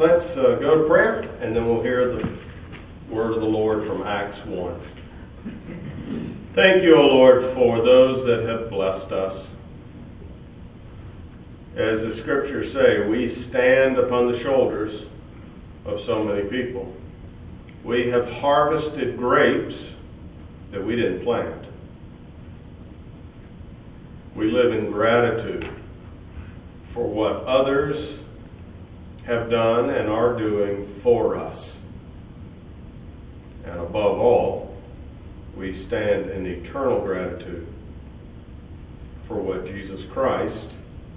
let's go to prayer, and then we'll hear the word of the Lord from Acts 1. Thank you, O Lord, for those that have blessed us. As the scriptures say, we stand upon the shoulders of so many people. We have harvested grapes that we didn't plant. We live in gratitude for what others have done and are doing for us. And above all, we stand in eternal gratitude for what Jesus Christ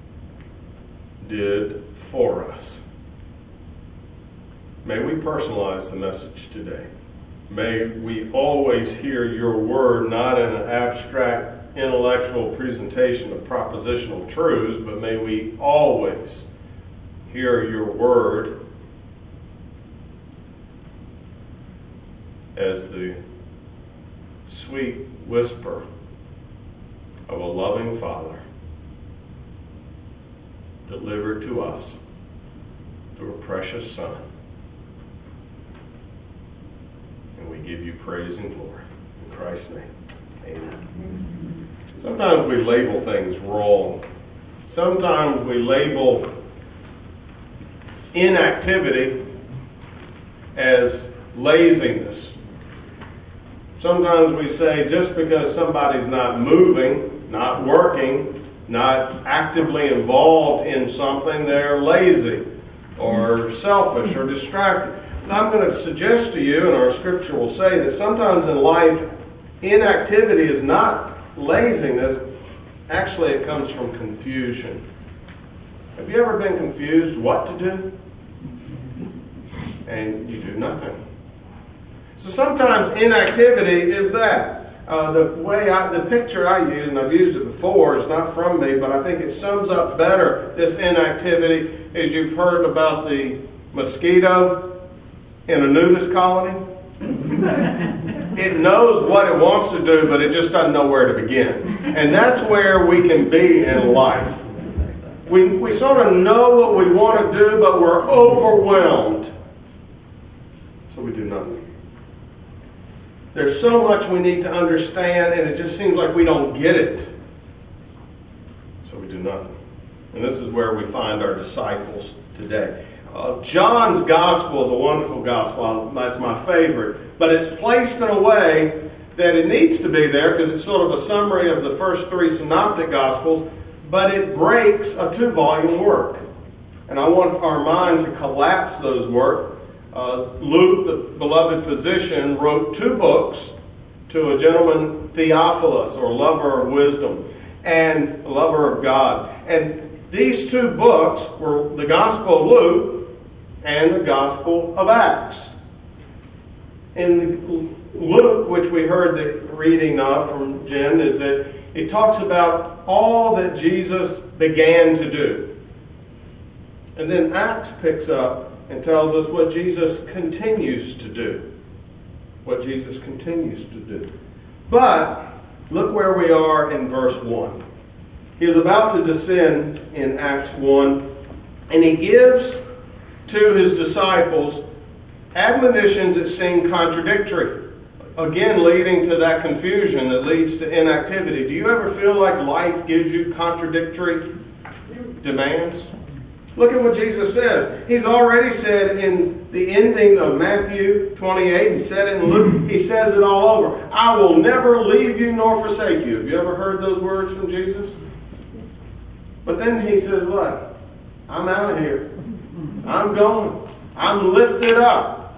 did for us. May we personalize the message today. May we always hear your word, not in an abstract intellectual presentation of propositional truths, but may we always hear your word as the sweet whisper of a loving Father delivered to us through a precious Son. And we give you praise and glory. In Christ's name, amen. Sometimes we label things wrong. Sometimes we label inactivity as laziness. Sometimes we say just because somebody's not moving, not working, not actively involved in something, they're lazy or selfish or distracted. And I'm going to suggest to you, and our scripture will say, that sometimes in life, inactivity is not laziness. Actually, it comes from confusion. Have you ever been confused what to do? And you do nothing. So sometimes inactivity is that. The picture I use, and I've used it before, it's not from me, but I think it sums up better this inactivity, as you've heard about the mosquito in a nudist colony. It knows what it wants to do, but it just doesn't know where to begin. And that's where we can be in life. We sort of know what we want to do, but we're overwhelmed. So we do nothing. There's so much we need to understand, and it just seems like we don't get it. So we do nothing. And this is where we find our disciples today. John's Gospel is a wonderful Gospel. That's my favorite. But it's placed in a way that it needs to be there because it's sort of a summary of the first three Synoptic Gospels, but it breaks a 2-volume work. And I want our mind to collapse those works. Luke, the beloved physician, wrote 2 books to a gentleman, Theophilus, or lover of wisdom, and lover of God. And these 2 books were the Gospel of Luke and the Gospel of Acts. In Luke, which we heard the reading of from Jen, is that it talks about all that Jesus began to do. And then Acts picks up and tells us what Jesus continues to do. What Jesus continues to do. But look where we are in verse 1. He is about to descend in Acts 1, and he gives to his disciples admonitions that seem contradictory. Again, leading to that confusion that leads to inactivity. Do you ever feel like life gives you contradictory demands? Look at what Jesus says. He's already said in the ending of Matthew 28, and said it in Luke, he says it all over. I will never leave you nor forsake you. Have you ever heard those words from Jesus? But then he says what? I'm out of here. I'm going. I'm lifted up.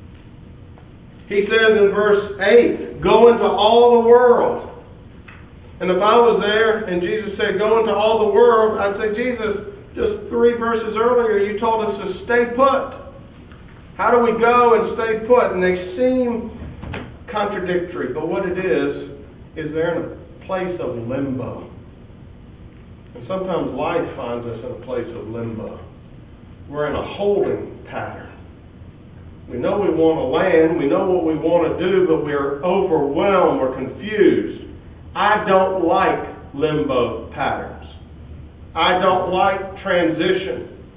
He says in verse 8, go into all the world. And if I was there and Jesus said, go into all the world, I'd say, Jesus, just 3 verses earlier, you told us to stay put. How do we go and stay put? And they seem contradictory, but what it is they're in a place of limbo. And sometimes life finds us in a place of limbo. We're in a holding pattern. We know we want to land, we know what we want to do, but we're overwhelmed, we're confused. I don't like limbo patterns. I don't like transition.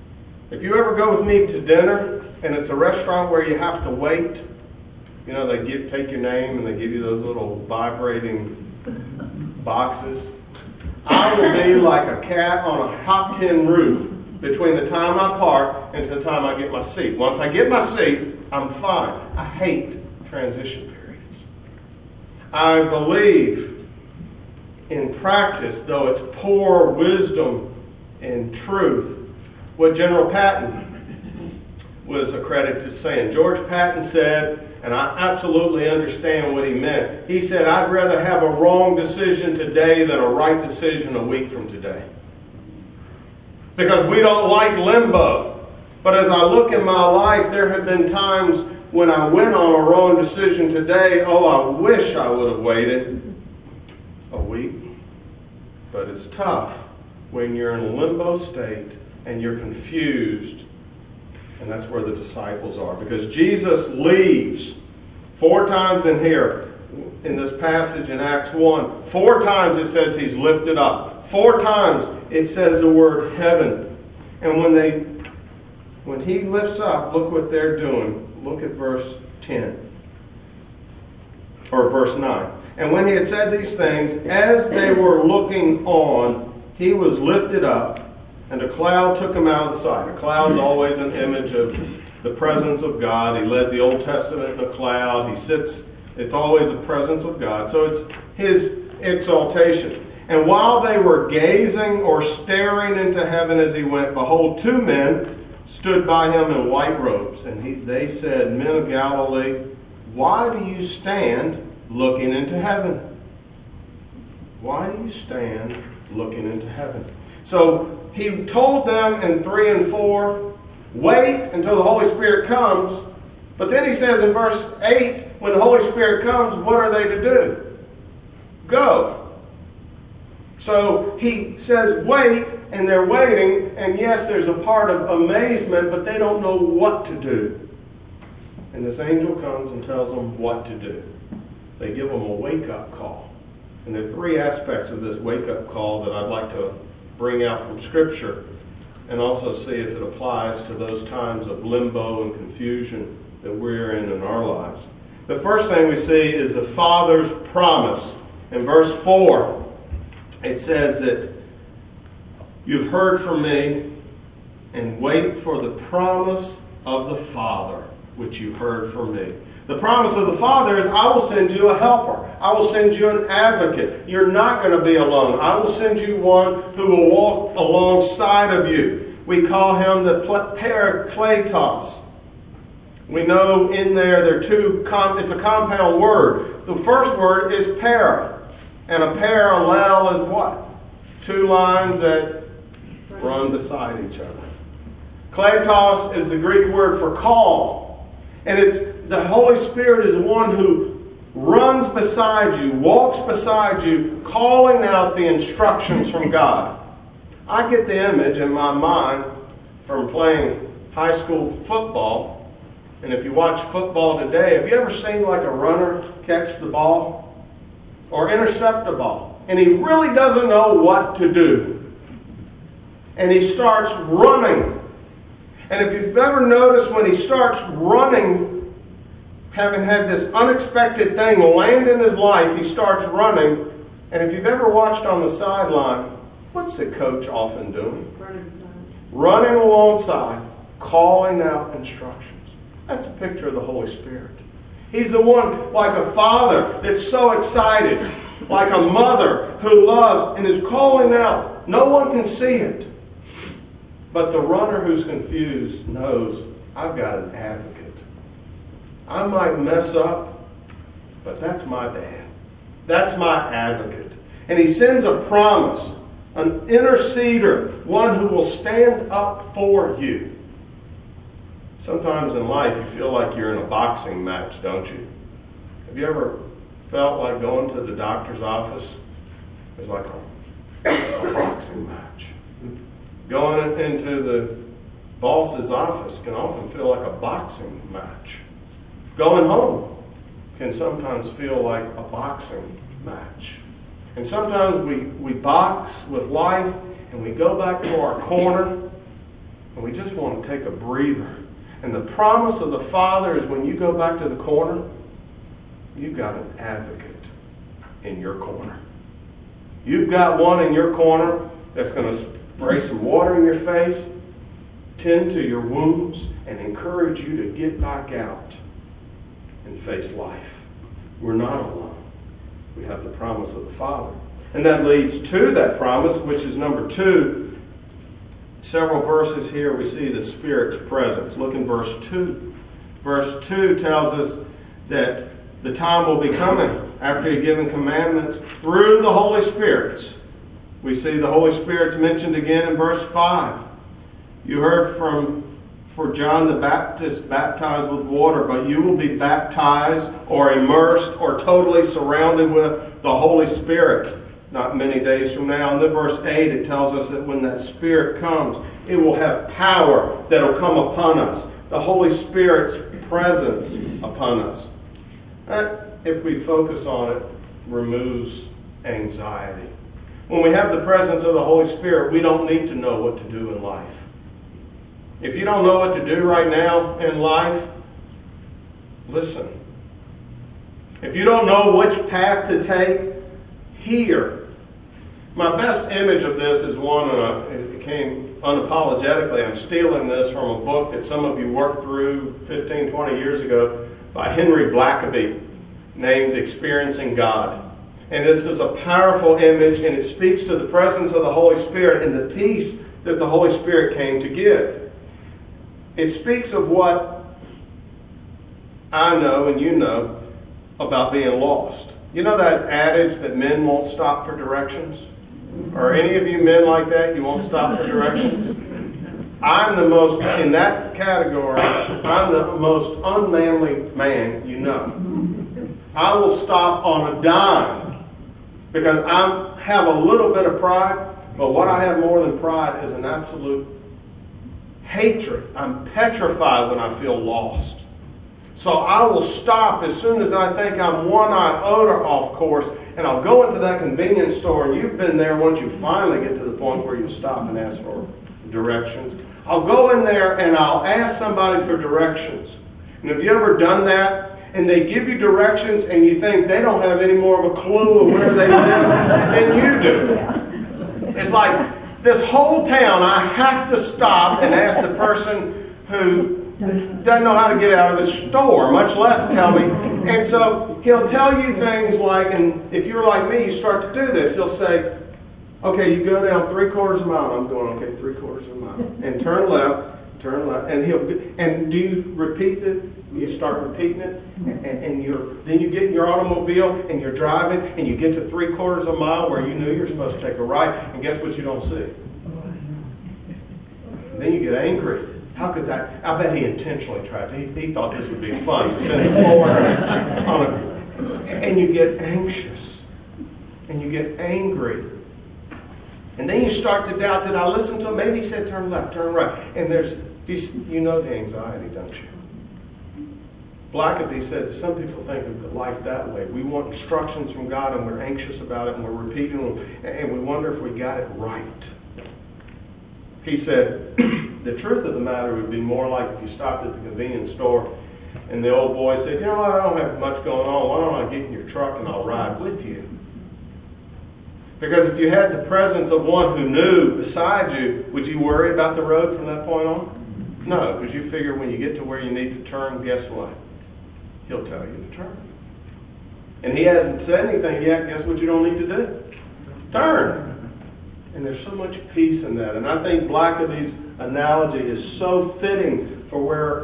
If you ever go with me to dinner, and it's a restaurant where you have to wait, you know, they take your name and they give you those little vibrating boxes. I will be like a cat on a hot tin roof between the time I park and the time I get my seat. Once I get my seat, I'm fine. I hate transition periods. I believe in practice, though it's poor wisdom and truth, what General Patton was accredited to saying. George Patton said, and I absolutely understand what he meant. He said, I'd rather have a wrong decision today than a right decision a week from today. Because we don't like limbo. But as I look in my life, there have been times when I went on a wrong decision today, I wish I would have waited a week. But it's tough when you're in a limbo state and you're confused. And that's where the disciples are. Because Jesus leaves 4 times in here, in this passage in Acts 1. 4 times it says he's lifted up. 4 times it says the word heaven. And when he lifts up, look what they're doing. Look at verse 10. Or verse 9. And when he had said these things, as they were looking on, he was lifted up, and a cloud took him out of sight. A cloud is always an image of the presence of God. He led the Old Testament in a cloud. He sits, it's always the presence of God. So it's his exaltation. And while they were gazing or staring into heaven as he went, behold, 2 men stood by him in white robes. And they said, Men of Galilee, why do you stand looking into heaven? Why do you stand looking into heaven? So he told them in 3 and 4, wait until the Holy Spirit comes. But then he says in verse 8, when the Holy Spirit comes, what are they to do? Go. So he says wait, and they're waiting, and yes, there's a part of amazement, but they don't know what to do. And this angel comes and tells them what to do. They give them a wake-up call. And there are 3 aspects of this wake-up call that I'd like to bring out from Scripture and also see if it applies to those times of limbo and confusion that we're in our lives. The first thing we see is the Father's promise. In verse 4, it says that you've heard from me, and wait for the promise of the Father, which you heard from me. The promise of the Father is, I will send you a helper. I will send you an advocate. You're not going to be alone. I will send you one who will walk alongside of you. We call him the Parakletos. We know in there are 2, it's a compound word. The first word is para. And a parallel is what? 2 lines that run beside each other. Kletos is the Greek word for call. And it's the Holy Spirit is one who runs beside you, walks beside you, calling out the instructions from God. I get the image in my mind from playing high school football. And if you watch football today, have you ever seen like a runner catch the ball or intercept the ball? And he really doesn't know what to do. And he starts running. And if you've ever noticed when he starts running, having had this unexpected thing land in his life, he starts running. And if you've ever watched on the sideline, what's the coach often doing? Running alongside, calling out instructions. That's a picture of the Holy Spirit. He's the one, like a father that's so excited, like a mother who loves and is calling out. No one can see it. But the runner who's confused knows, I've got an advocate. I might mess up, but that's my dad. That's my advocate. And he sends a promise, an interceder, one who will stand up for you. Sometimes in life you feel like you're in a boxing match, don't you? Have you ever felt like going to the doctor's office is like a boxing match? Going into the boss's office can often feel like a boxing match. Going home can sometimes feel like a boxing match. And sometimes we box with life and we go back to our corner And we just want to take a breather. And the promise of the Father is when you go back to the corner, you've got an advocate in your corner. You've got one in your corner that's going to spray some water in your face, tend to your wounds, and encourage you to get back out and face life. We're not alone. We have the promise of the Father. And that leads to that promise, which is number 2. Several verses here we see the Spirit's presence. Look in verse 2. Verse 2 tells us that the time will be coming after He's given commandments through the Holy Spirit. We see the Holy Spirit's mentioned again in verse 5. You heard for John the Baptist baptized with water, but you will be baptized or immersed or totally surrounded with the Holy Spirit not many days from now. And then verse 8, it tells us that when that Spirit comes, it will have power that will come upon us. The Holy Spirit's presence upon us. That, if we focus on it, removes anxiety. When we have the presence of the Holy Spirit, we don't need to know what to do in life. If you don't know what to do right now in life, listen. If you don't know which path to take, hear. My best image of this is one, it came unapologetically. I'm stealing this from a book that some of you worked through 15, 20 years ago by Henry Blackaby, named Experiencing God. And this is a powerful image, and it speaks to the presence of the Holy Spirit and the peace that the Holy Spirit came to give. It speaks of what I know and you know about being lost. You know that adage that men won't stop for directions? Are any of you men like that? You won't stop for directions? I'm the most, in that category, I'm the most unmanly man you know. I will stop on a dime because I have a little bit of pride, but what I have more than pride is an absolute hatred. I'm petrified when I feel lost. So I will stop as soon as I think I'm one iota off course, and I'll go into that convenience store, and you've been there once you finally get to the point where you stop and ask for directions. I'll go in there and I'll ask somebody for directions. And have you ever done that? And they give you directions and you think they don't have any more of a clue of where they live than you do. It's like, this whole town, I have to stop and ask the person who doesn't know how to get out of the store, much less tell me. And so he'll tell you things like, and if you're like me, you start to do this. He'll say, okay, you go down 3/4 of a mile. I'm going, okay, 3/4 of a mile. And turn left. And do you repeat it? You start repeating it, and then you get in your automobile and you're driving, and you get to 3/4 of a mile where you knew you're supposed to take a right, and guess what you don't see? And then you get angry. How could that? I bet he intentionally tried. He thought this would be fun. Send it forward and you get anxious, and you get angry. And then you start to doubt, did I listen to him? Maybe he said turn left, turn right. And you know the anxiety, don't you? Blackaby said some people think of life that way. We want instructions from God and we're anxious about it and we're repeating them and we wonder if we got it right. He said, the truth of the matter would be more like if you stopped at the convenience store and the old boy said, you know what, I don't have much going on. Why don't I get in your truck and I'll ride with you? Because if you had the presence of one who knew beside you, would you worry about the road from that point on? No, because you figure when you get to where you need to turn, guess what? He'll tell you to turn. And he hasn't said anything yet. Guess what you don't need to do? Turn. And there's so much peace in that. And I think Blackaby's analogy is so fitting for where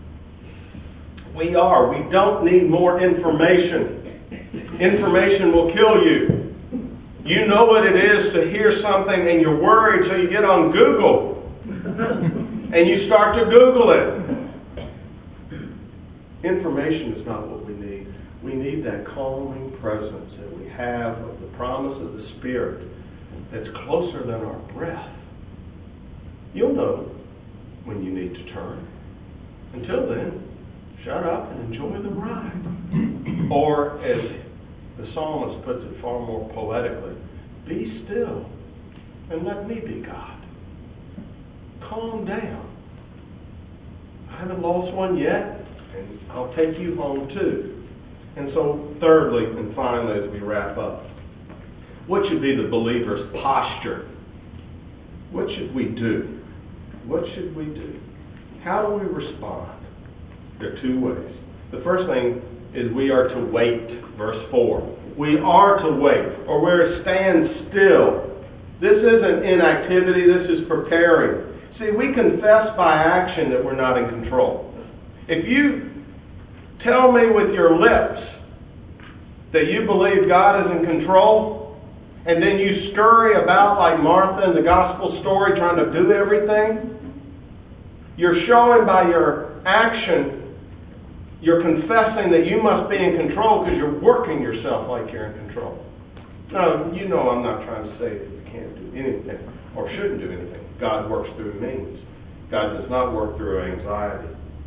we are. We don't need more information. Information will kill you. You know what it is to hear something and you're worried, so you get on Google and you start to Google it. Information is not what we need. We need that calming presence that we have of the promise of the Spirit that's closer than our breath. You'll know when you need to turn. Until then, shut up and enjoy the ride. Or as the psalmist puts it far more poetically, be still and let me be God. calm down. I haven't lost one yet, and I'll take you home too. And so, thirdly and finally, as we wrap up, what should be the believer's posture? What should we do? What should we do? How do we respond? There are two ways. The first thing is we are to wait, verse 4. We are to wait, or we're to stand still. This isn't inactivity, this is preparing. See, we confess by action that we're not in control. If you tell me with your lips that you believe God is in control, and then you scurry about like Martha in the gospel story trying to do everything, you're showing by your action, you're confessing that you must be in control because you're working yourself like you're in control. Now, you know I'm not trying to say that you can't do anything or shouldn't do anything. God works through means. God does not work through anxiety.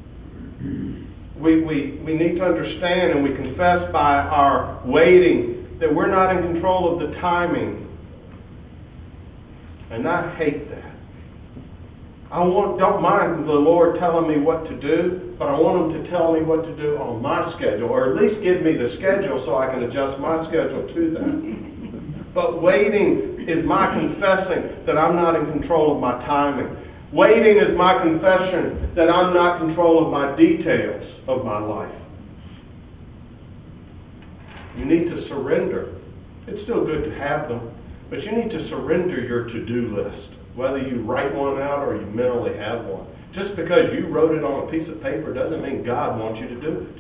We need to understand, and we confess by our waiting, that we're not in control of the timing. And I hate that. Don't mind the Lord telling me what to do, but I want Him to tell me what to do on my schedule, or at least give me the schedule so I can adjust my schedule to that. But waiting is my confessing that I'm not in control of my timing. Waiting is my confession that I'm not in control of my details of my life. You need to surrender. It's still good to have them, but you need to surrender your to-do list. Whether you write one out or you mentally have one. Just because you wrote it on a piece of paper doesn't mean God wants you to do it.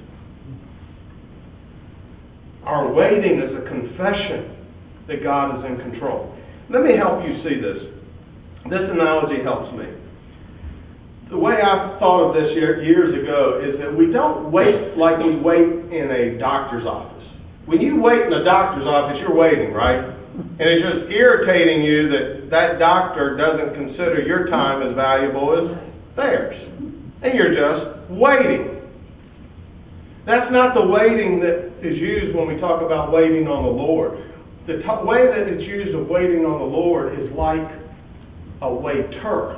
Our waiting is a confession that God is in control. Let me help you see this. This analogy helps me. The way I thought of this years ago is that we don't wait like we wait in a doctor's office. When you wait in a doctor's office, you're waiting, right? And it's just irritating you that doctor doesn't consider your time as valuable as theirs. And you're just waiting. That's not the waiting that is used when we talk about waiting on the Lord. The way that it's used of waiting on the Lord is like a waiter.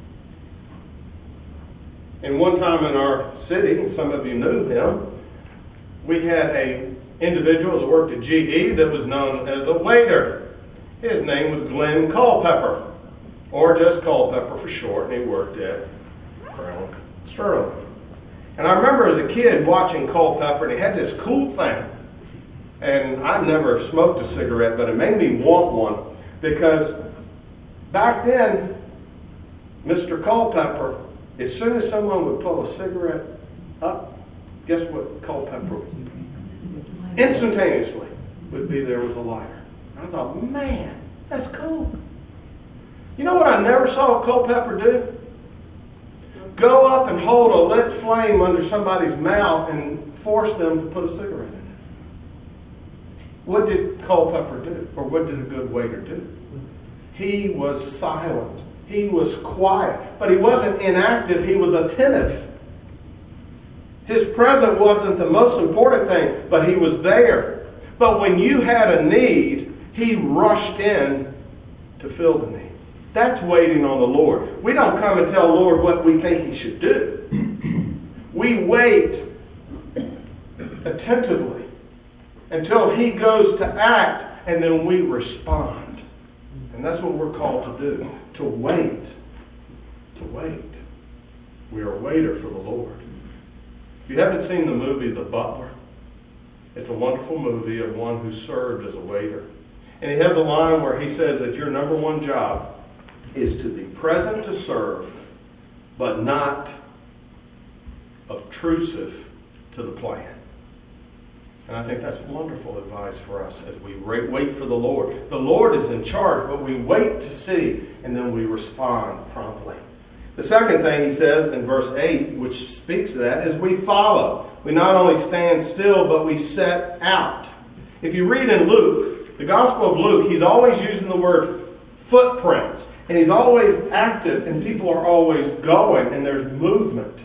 And one time in our city, and some of you knew him, we had a individual that worked at GE that was known as a waiter. His name was Glenn Culpepper, or just Culpepper for short, and he worked at Crown Sterling. And I remember as a kid watching Culpepper, and he had this cool thing. And I've never smoked a cigarette, but it made me want one, because back then, Mr. Culpepper, as soon as someone would pull a cigarette up, guess what Culpepper would do? Instantaneously would be there with a lighter. I thought, man, that's cool. You know what I never saw Culpepper do? Go up and hold a lit flame under somebody's mouth and force them to put a cigarette in it. What did Culpepper do? Or what did a good waiter do? He was silent. He was quiet. But he wasn't inactive. He was attentive. His presence wasn't the most important thing, but he was there. But when you had a need, he rushed in to fill the need. That's waiting on the Lord. We don't come and tell the Lord what we think He should do. We wait attentively until He goes to act, and then we respond. And that's what we're called to do, to wait. To wait. We are a waiter for the Lord. If you haven't seen the movie The Butler, it's a wonderful movie of one who served as a waiter. And he has a line where he says that your number one job is to be present to serve, but not obtrusive to the plan. And I think that's wonderful advice for us as we wait for the Lord. The Lord is in charge, but we wait to see, and then we respond promptly. The second thing he says in verse 8, which speaks to that, is we follow. We not only stand still, but we set out. If you read in Luke, the Gospel of Luke, he's always using the word footprints. And he's always active, and people are always going, and there's movement.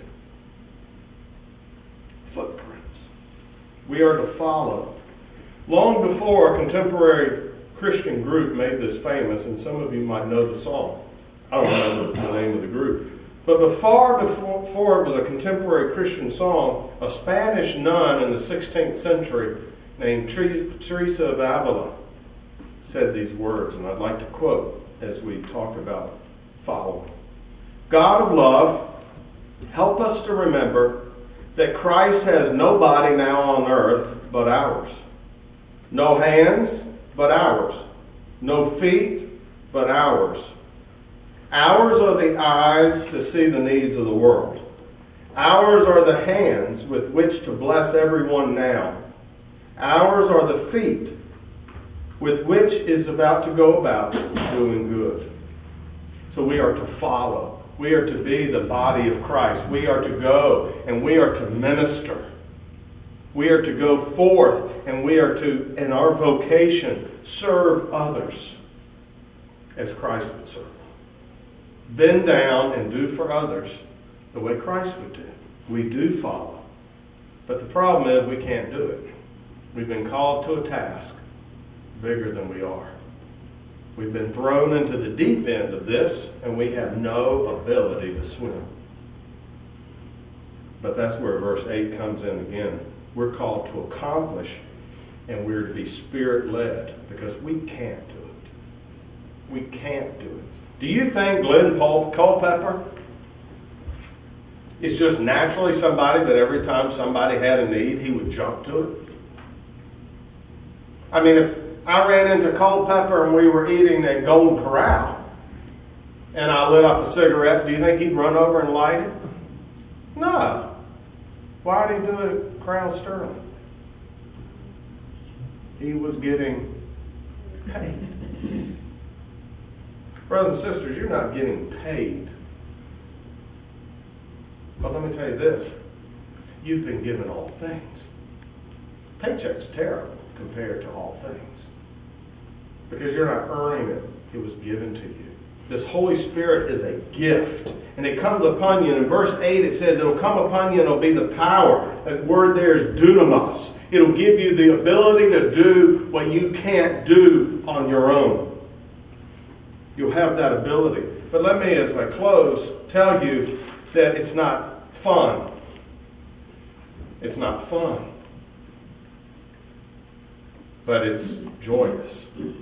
Footprints. We are to follow. Long before a contemporary Christian group made this famous, and some of you might know the song, I don't remember the name of the group. But before it was a contemporary Christian song, a Spanish nun in the 16th century named Teresa of Avila said these words, and I'd like to quote as we talk about following. God of love, help us to remember that Christ has no body now on earth but ours. No hands but ours. No feet but ours. Ours are the eyes to see the needs of the world. Ours are the hands with which to bless everyone now. Ours are the feet with which is about to go about doing good. So we are to follow. We are to be the body of Christ. We are to go and we are to minister. We are to go forth and we are to, in our vocation, serve others as Christ would serve. Bend down and do for others the way Christ would do. We do follow. But the problem is we can't do it. We've been called to a task bigger than we are. We've been thrown into the deep end of this and we have no ability to swim. But that's where verse 8 comes in again. We're called to accomplish and we're to be Spirit-led because we can't do it. We can't do it. Do you think Glenn Culpepper is just naturally somebody that every time somebody had a need, he would jump to it? I mean, if I ran into Culpepper and we were eating at Golden Corral and I lit up a cigarette, do you think he'd run over and light it? No. Why did he do it at Crown Sterling? He was getting paid. Brothers and sisters, you're not getting paid. But let me tell you this. You've been given all things. Paycheck's terrible compared to all things. Because you're not earning it. It was given to you. This Holy Spirit is a gift. And it comes upon you. In verse 8 it says, it'll come upon you and it'll be the power. That word there is dunamis. It'll give you the ability to do what you can't do on your own. You'll have that ability. But let me, as I close, tell you that it's not fun. It's not fun. But it's joyous.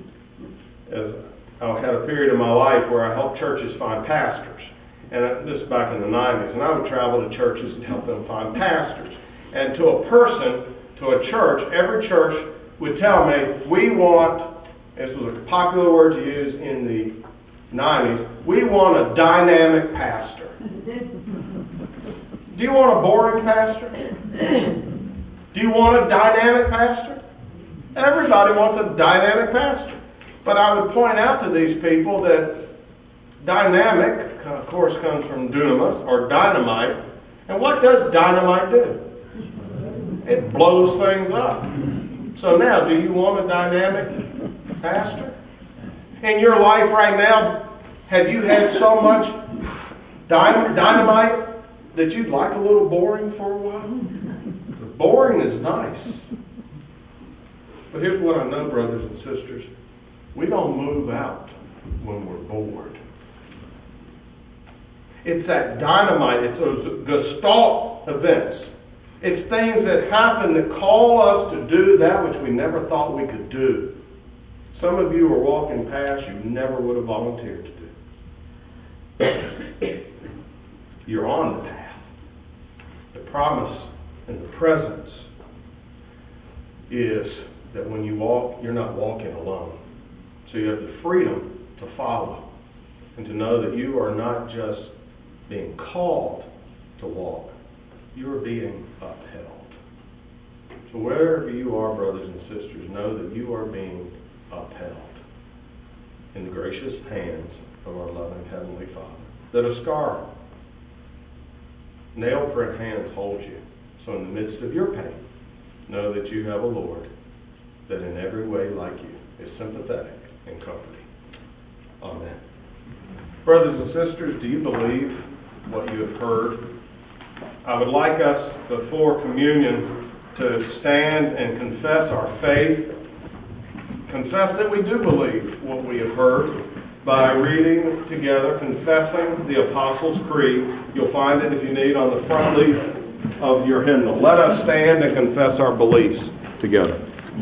I had a period of my life where I helped churches find pastors. And this is back in the 90s. And I would travel to churches and help them find pastors. And to a person, to a church, every church would tell me, we want, this was a popular word to use in the 90s, we want a dynamic pastor. Do you want a boring pastor? Do you want a dynamic pastor? Everybody wants a dynamic pastor. But I would point out to these people that dynamic, of course, comes from dunamis, or dynamite. And what does dynamite do? It blows things up. So now, do you want a dynamic pastor? In your life right now, have you had so much dynamite that you'd like a little boring for a while? Boring is nice. But here's what I know, brothers and sisters. We don't move out when we're bored. It's that dynamite. It's those gestalt events. It's things that happen that call us to do that which we never thought we could do. Some of you are walking past you never would have volunteered to do. You're on the path. The promise and the presence is that when you walk, you're not walking alone. So you have the freedom to follow and to know that you are not just being called to walk. You are being upheld. So wherever you are, brothers and sisters, know that you are being upheld in the gracious hands of our loving Heavenly Father. That a scar, nail print hands hold you. So in the midst of your pain, know that you have a Lord that in every way, like you, is sympathetic and comforting. Amen. Brothers and sisters, do you believe what you have heard? I would like us before communion to stand and confess our faith. Confess that we do believe what we have heard. by reading together, confessing the Apostles' Creed. You'll find it, if you need, on the front leaf of your hymnal. Let us stand and confess our beliefs together.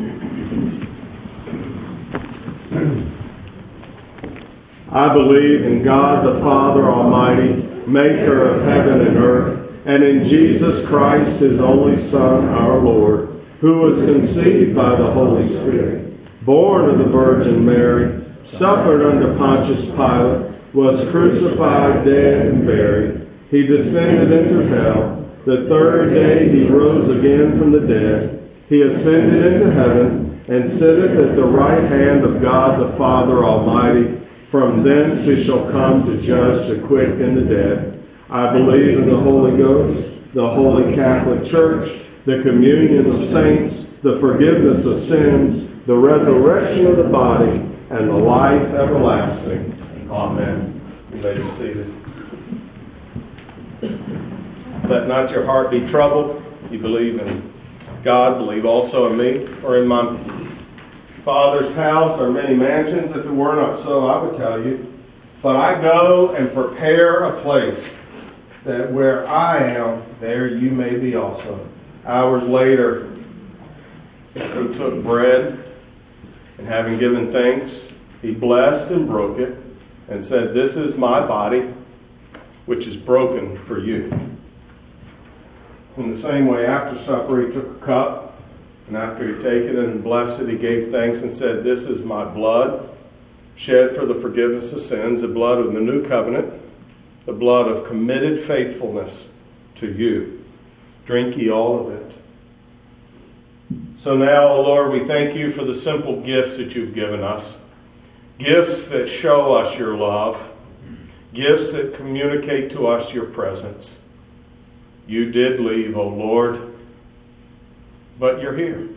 I believe in God the Father Almighty, maker of heaven and earth, and in Jesus Christ, his only Son, our Lord, who was conceived by the Holy Spirit, born of the Virgin Mary, suffered under Pontius Pilate, was crucified, dead, and buried. He descended into hell. The third day he rose again from the dead. He ascended into heaven, and sitteth at the right hand of God the Father Almighty. From thence he shall come to judge the quick and the dead. I believe in the Holy Ghost, the Holy Catholic Church, the communion of saints, the forgiveness of sins, the resurrection of the body, and the life everlasting. Amen. You may be seated. Let not your heart be troubled. You believe in God, believe also in me, or in my Father's house are many mansions. If it were not so, I would tell you. But I go and prepare a place, that where I am, there you may be also. Hours later, he took bread, and having given thanks, he blessed and broke it, and said, "This is my body, which is broken for you." In the same way, after supper, he took a cup, and after he'd taken it and blessed it, he gave thanks and said, "This is my blood, shed for the forgiveness of sins, the blood of the new covenant, the blood of committed faithfulness to you. Drink ye all of it." So now, O Lord, we thank you for the simple gifts that you've given us. Gifts that show us your love. Gifts that communicate to us your presence. You did leave, O Lord, but you're here.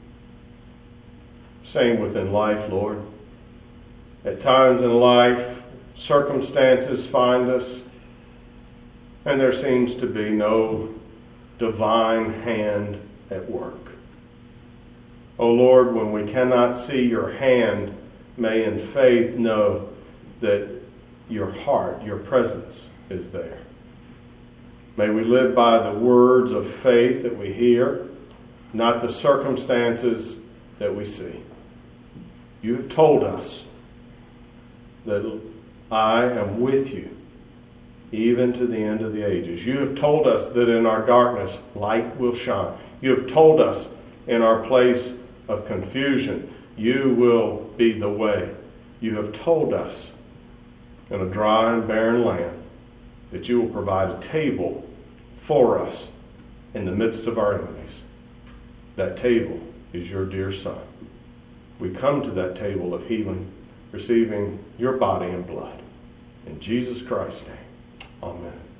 Same within life, Lord. At times in life, circumstances find us, and there seems to be no divine hand at work. O Lord, when we cannot see your hand, may in faith know that your heart, your presence is there. May we live by the words of faith that we hear, not the circumstances that we see. You have told us that I am with you, even to the end of the ages. You have told us that in our darkness, light will shine. You have told us in our place of confusion, you will be the way. You have told us in a dry and barren land that you will provide a table for us in the midst of our enemies. That table is your dear Son. We come to that table of healing, receiving your body and blood. In Jesus Christ's name, amen.